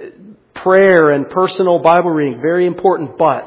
prayer and personal Bible reading, very important. But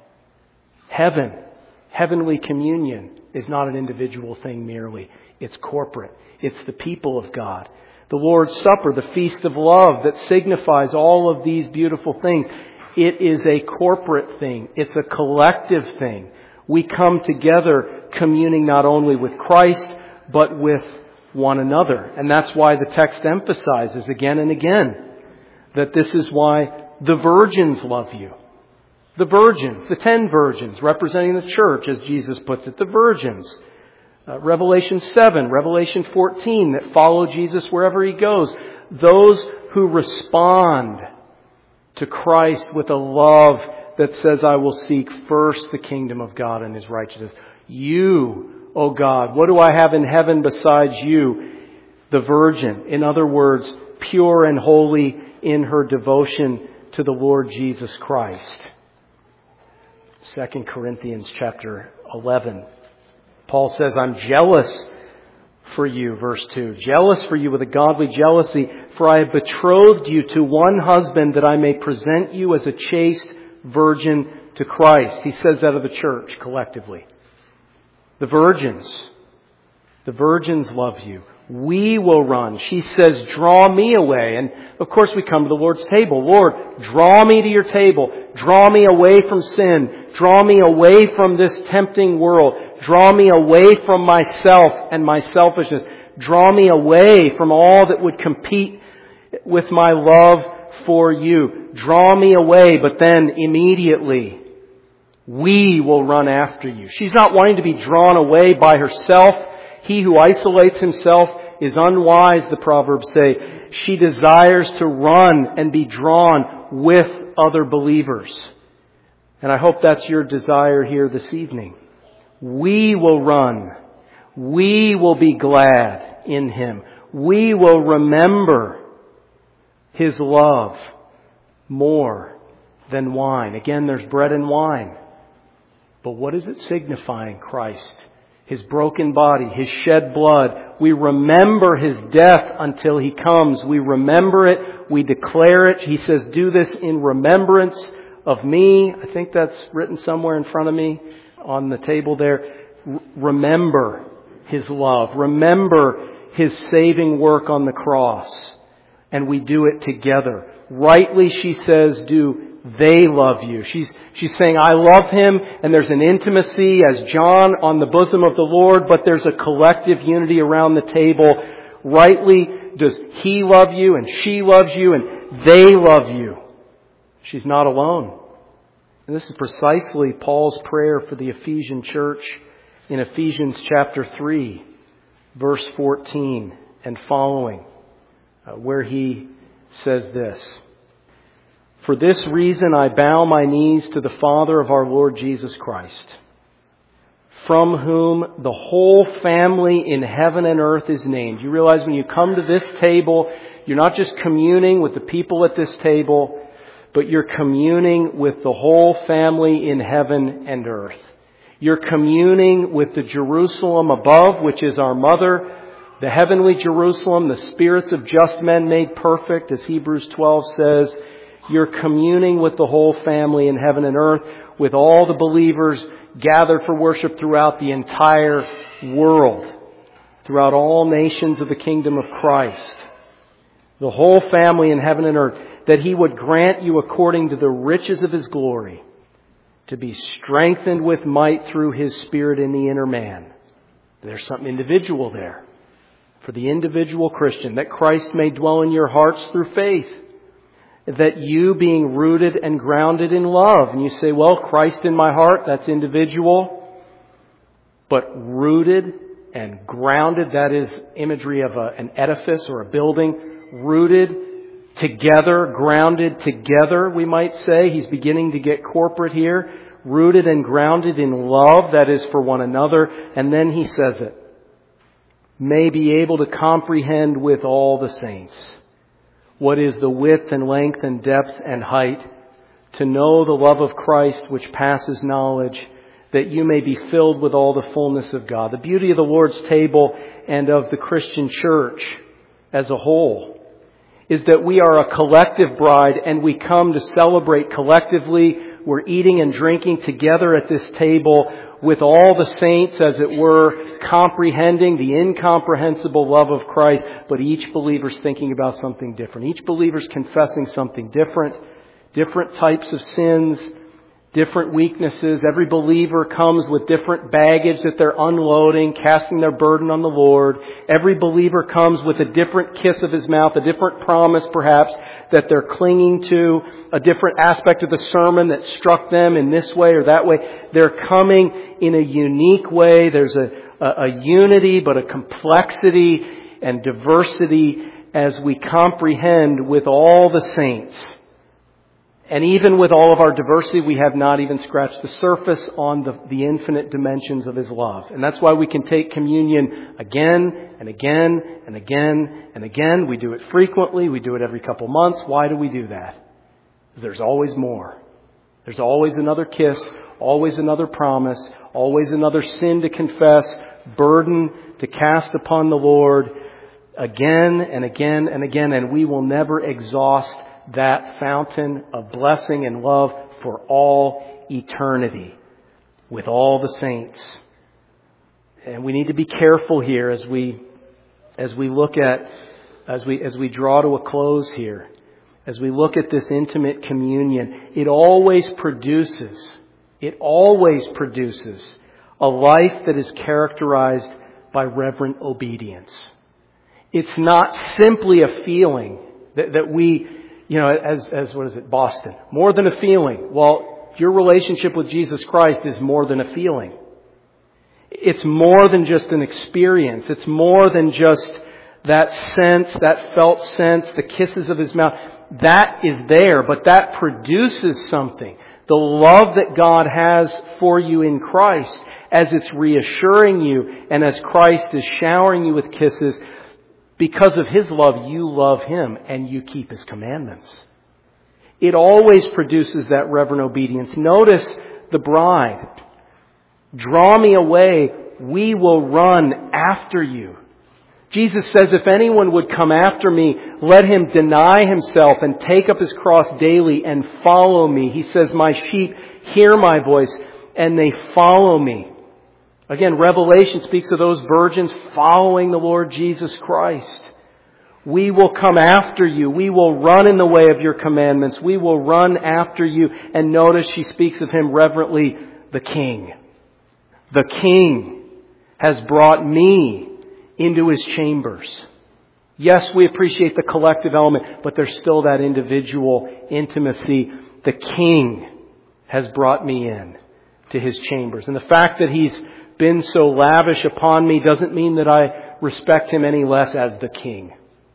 heaven, heavenly communion is not an individual thing merely. It's corporate. It's the people of God. The Lord's Supper, the feast of love that signifies all of these beautiful things. It is a corporate thing. It's a collective thing. We come together communing not only with Christ, but with one another. And that's why the text emphasizes again and again that this is why the virgins love you. The virgins, the ten virgins representing the church, as Jesus puts it, the virgins. Uh, Revelation seven, Revelation fourteen that follow Jesus wherever He goes. Those who respond to Christ with a love that says, I will seek first the kingdom of God and His righteousness. You, O God, what do I have in heaven besides you? The virgin. In other words, pure and holy in her devotion to the Lord Jesus Christ. Second Corinthians chapter eleven. Paul says, I'm jealous for you, verse two. Jealous for you with a godly jealousy, for I have betrothed you to one husband that I may present you as a chaste virgin to Christ. He says that of the church collectively. The virgins. The virgins love you. We will run. She says, draw me away. And of course we come to the Lord's table. Lord, draw me to your table. Draw me away from sin. Draw me away from this tempting world. Draw me away from myself and my selfishness. Draw me away from all that would compete with my love for you. Draw me away, but then immediately we will run after you. She's not wanting to be drawn away by herself. He who isolates himself is unwise, the Proverbs say. She desires to run and be drawn with other believers. And I hope that's your desire here this evening. We will run. We will be glad in Him. we will remember His love more than wine. Again, there's bread and wine. But what is it signifying? Christ. His broken body, His shed blood. We remember His death until He comes. We remember it. We declare it. He says, do this in remembrance of me. I think that's written somewhere in front of me on the table there. R- remember His love. Remember His saving work on the cross. And we do it together. Rightly, she says, do they love you. She's, she's saying, I love Him, and there's an intimacy as John on the bosom of the Lord, but there's a collective unity around the table. Rightly, does He love you, and she loves you, and they love you. She's not alone. And this is precisely Paul's prayer for the Ephesian church in Ephesians chapter three, verse fourteen and following, uh, where he says this. For this reason I bow my knees to the Father of our Lord Jesus Christ, from whom the whole family in heaven and earth is named. You realize when you come to this table, you're not just communing with the people at this table, but you're communing with the whole family in heaven and earth. You're communing with the Jerusalem above, which is our mother, the heavenly Jerusalem, the spirits of just men made perfect, as Hebrews twelve says. You're communing with the whole family in heaven and earth, with all the believers gathered for worship throughout the entire world, throughout all nations of the kingdom of Christ. The whole family in heaven and earth, that He would grant you according to the riches of His glory, to be strengthened with might through His Spirit in the inner man. There's something individual there. For the individual Christian, that Christ may dwell in your hearts through faith. That you being rooted and grounded in love. And you say, well, Christ in my heart, that's individual. But rooted and grounded, that is imagery of a, an edifice or a building. Rooted together, grounded together, we might say. He's beginning to get corporate here. Rooted and grounded in love, that is for one another. And then he says it. May be able to comprehend with all the saints what is the width and length and depth and height, to know the love of Christ which passes knowledge, that you may be filled with all the fullness of God. The beauty of the Lord's table and of the Christian church as a whole is that we are a collective bride and we come to celebrate collectively. We're eating and drinking together at this table with all the saints, as it were, comprehending the incomprehensible love of Christ, but each believer's thinking about something different. Each believer's confessing something different, different types of sins, different weaknesses. Every believer comes with different baggage that they're unloading, casting their burden on the Lord. Every believer comes with a different kiss of His mouth, a different promise perhaps that they're clinging to, a different aspect of the sermon that struck them in this way or that way. They're coming in a unique way. There's a, a, a unity, but a complexity and diversity as we comprehend with all the saints. And even with all of our diversity, we have not even scratched the surface on the, the infinite dimensions of His love. And that's why we can take communion again and again and again and again. We do it frequently. We do it every couple months. Why do we do that? There's always more. There's always another kiss, always another promise, always another sin to confess, burden to cast upon the Lord again and again and again. And we will never exhaust that fountain of blessing and love for all eternity with all the saints. And we need to be careful here as we as we look at as we as we draw to a close here. As we look at this intimate communion, it always produces it always produces a life that is characterized by reverent obedience. It's not simply a feeling that, that we You know, as, as, what is it, Boston? More than a feeling. Well, your relationship with Jesus Christ is more than a feeling. It's more than just an experience. It's more than just that sense, that felt sense, the kisses of His mouth. That is there, but that produces something. The love that God has for you in Christ, as it's reassuring you and as Christ is showering you with kisses, Because of His love, you love Him and you keep His commandments. It always produces that reverent obedience. Notice the bride. Draw me away, we will run after you. Jesus says, if anyone would come after me, let him deny himself and take up his cross daily and follow me. He says, my sheep hear my voice and they follow me. Again, Revelation speaks of those virgins following the Lord Jesus Christ. We will come after you. We will run in the way of your commandments. We will run after you. And notice she speaks of Him reverently, the King. The King has brought me into His chambers. Yes, we appreciate the collective element, but there's still that individual intimacy. The King has brought me in to His chambers. And the fact that He's been so lavish upon me doesn't mean that I respect Him any less as the King.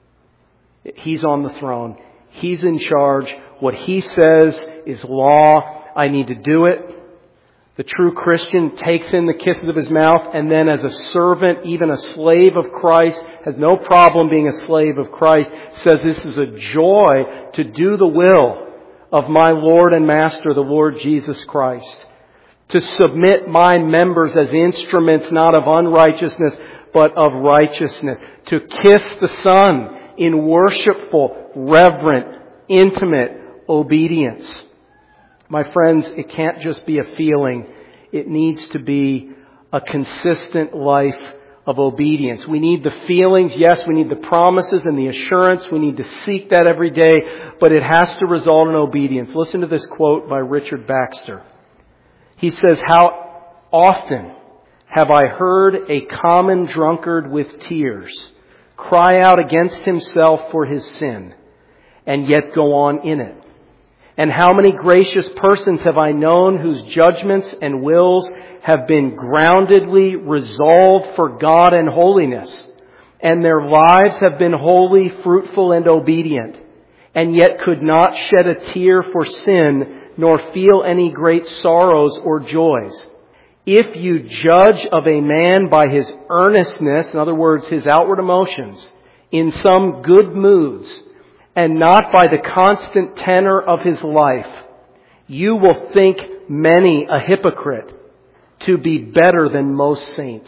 He's on the throne. He's in charge. What He says is law. I need to do it. The true Christian takes in the kisses of His mouth and then as a servant, even a slave of Christ, has no problem being a slave of Christ, says this is a joy to do the will of my Lord and Master, the Lord Jesus Christ. To submit my members as instruments not of unrighteousness, but of righteousness. To kiss the Son in worshipful, reverent, intimate obedience. My friends, it can't just be a feeling. It needs to be a consistent life of obedience. We need the feelings. Yes, we need the promises and the assurance. We need to seek that every day. But it has to result in obedience. Listen to this quote by Richard Baxter. He says, how often have I heard a common drunkard with tears cry out against himself for his sin and yet go on in it? And how many gracious persons have I known whose judgments and wills have been groundedly resolved for God and holiness, and their lives have been holy, fruitful, and obedient, and yet could not shed a tear for sin, nor feel any great sorrows or joys. If you judge of a man by his earnestness, in other words, his outward emotions, in some good moods, and not by the constant tenor of his life, you will think many a hypocrite to be better than most saints.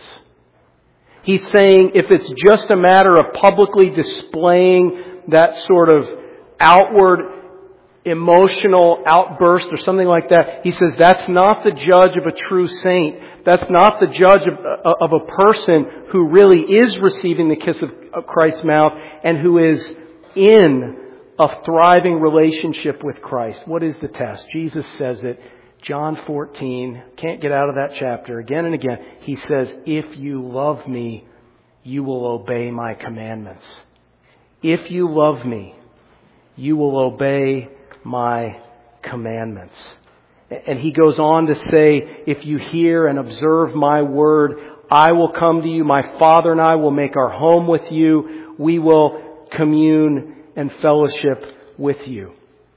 He's saying if it's just a matter of publicly displaying that sort of outward emotional outburst or something like that, he says that's not the judge of a true saint. That's not the judge of, of a person who really is receiving the kiss of Christ's mouth and who is in a thriving relationship with Christ. What is the test? Jesus says it. John fourteen. Can't get out of that chapter. Again and again. He says, if you love me, you will obey my commandments. If you love me, you will obey my commandments. And he goes on to say, if you hear and observe my word, I will come to you. My Father and I will make our home with you. We will commune and fellowship with you.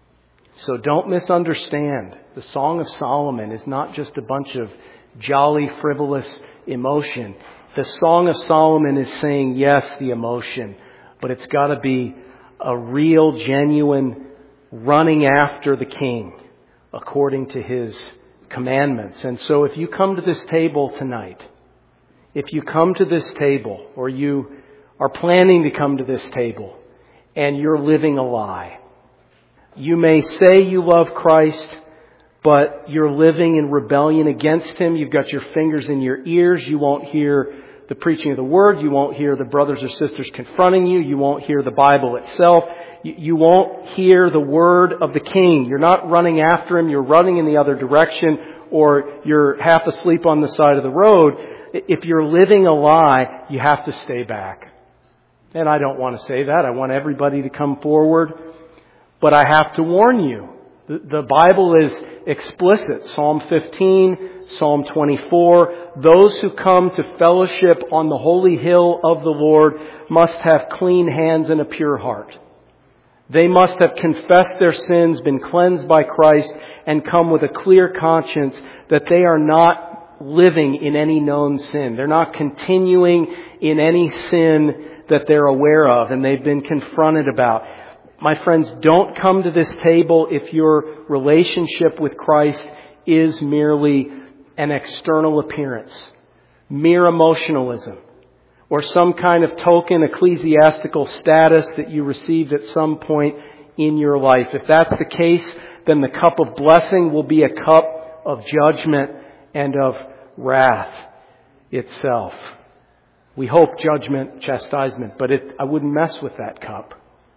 So don't misunderstand. The Song of Solomon is not just a bunch of jolly, frivolous emotion. The Song of Solomon is saying, yes, the emotion, but it's got to be a real, genuine running after the King according to His commandments. And so if you come to this table tonight, if you come to this table, or you are planning to come to this table, and you're living a lie, you may say you love Christ, but you're living in rebellion against Him. You've got your fingers in your ears. You won't hear the preaching of the Word. You won't hear the brothers or sisters confronting you. You won't hear the Bible itself. You won't hear the word of the King. You're not running after Him. You're running in the other direction, or you're half asleep on the side of the road. If you're living a lie, you have to stay back. And I don't want to say that. I want everybody to come forward. But I have to warn you. The, the Bible is explicit. Psalm fifteen, Psalm twenty-four. Those who come to fellowship on the holy hill of the Lord must have clean hands and a pure heart. They must have confessed their sins, been cleansed by Christ, and come with a clear conscience that they are not living in any known sin. They're not continuing in any sin that they're aware of and they've been confronted about. My friends, don't come to this table if your relationship with Christ is merely an external appearance, mere emotionalism, or some kind of token ecclesiastical status that you received at some point in your life. If that's the case, then the cup of blessing will be a cup of judgment and of wrath itself. We hope judgment, chastisement, but it, I wouldn't mess with that cup.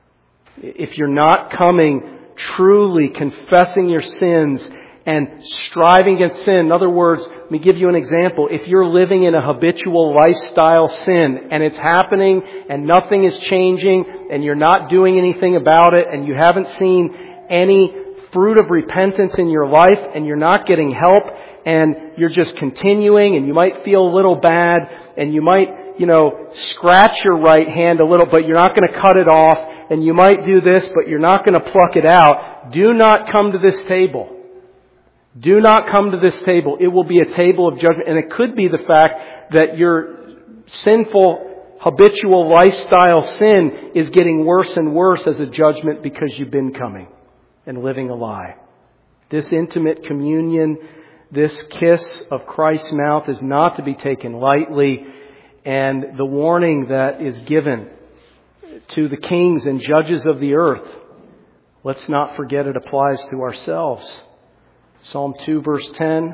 If you're not coming truly confessing your sins and striving against sin, in other words, let me give you an example. If you're living in a habitual lifestyle sin and it's happening and nothing is changing and you're not doing anything about it and you haven't seen any fruit of repentance in your life and you're not getting help and you're just continuing and you might feel a little bad and you might, you know, scratch your right hand a little, but you're not going to cut it off, and you might do this, but you're not going to pluck it out. Do not come to this table. Do not come to this table. It will be a table of judgment. And it could be the fact that your sinful, habitual lifestyle sin is getting worse and worse as a judgment because you've been coming and living a lie. This intimate communion, this kiss of Christ's mouth is not to be taken lightly. And the warning that is given to the kings and judges of the earth, let's not forget it applies to ourselves. Psalm two verse ten,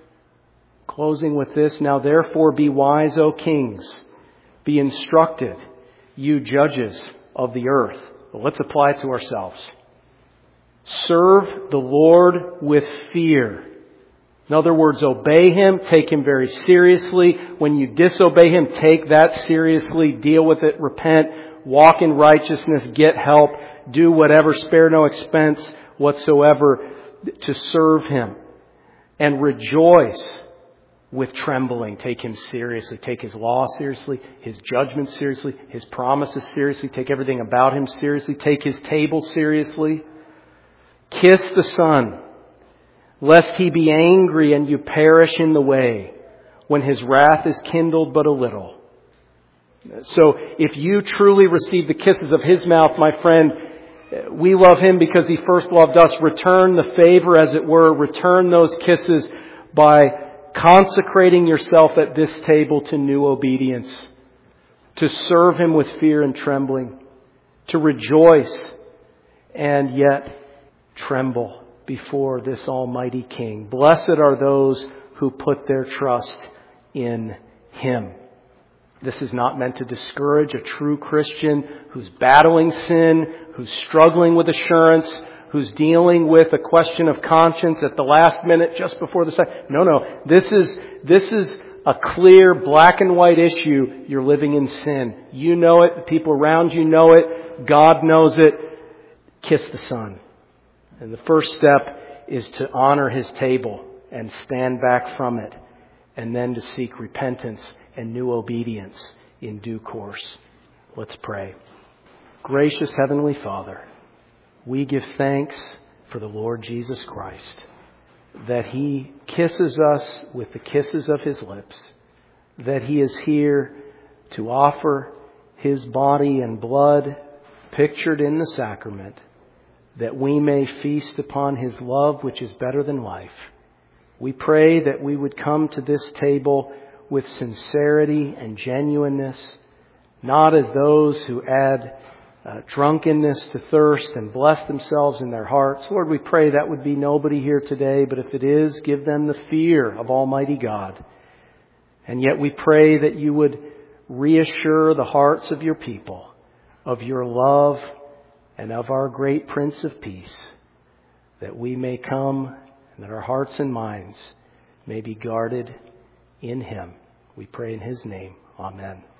closing with this, now therefore be wise, O kings, be instructed, you judges of the earth. Well, let's apply it to ourselves. Serve the Lord with fear. In other words, obey Him, take Him very seriously. When you disobey Him, take that seriously, deal with it, repent, walk in righteousness, get help, do whatever, spare no expense whatsoever to serve Him. And rejoice with trembling. Take Him seriously. Take His law seriously, His judgment seriously, His promises seriously. Take everything about Him seriously. Take His table seriously. Kiss the Son, lest He be angry and you perish in the way, when His wrath is kindled but a little. So if you truly receive the kisses of His mouth, my friend, we love Him because He first loved us. Return the favor, as it were. Return those kisses by consecrating yourself at this table to new obedience, to serve Him with fear and trembling, to rejoice and yet tremble before this Almighty King. Blessed are those who put their trust in Him. This is not meant to discourage a true Christian who's battling sin, who's struggling with assurance, who's dealing with a question of conscience at the last minute just before the second. No, no. This is, this is a clear black and white issue. You're living in sin. You know it. The people around you know it. God knows it. Kiss the Son. And the first step is to honor His table and stand back from it, and then to seek repentance and new obedience in due course. Let's pray. Gracious Heavenly Father, we give thanks for the Lord Jesus Christ, that He kisses us with the kisses of His lips, that He is here to offer His body and blood pictured in the sacrament, that we may feast upon His love, which is better than life. We pray that we would come to this table with sincerity and genuineness, not as those who add uh, drunkenness to thirst and bless themselves in their hearts. Lord, we pray that would be nobody here today, but if it is, give them the fear of Almighty God. And yet we pray that you would reassure the hearts of your people of your love and of our great Prince of Peace, that we may come and that our hearts and minds may be guarded in Him. We pray in His name. Amen.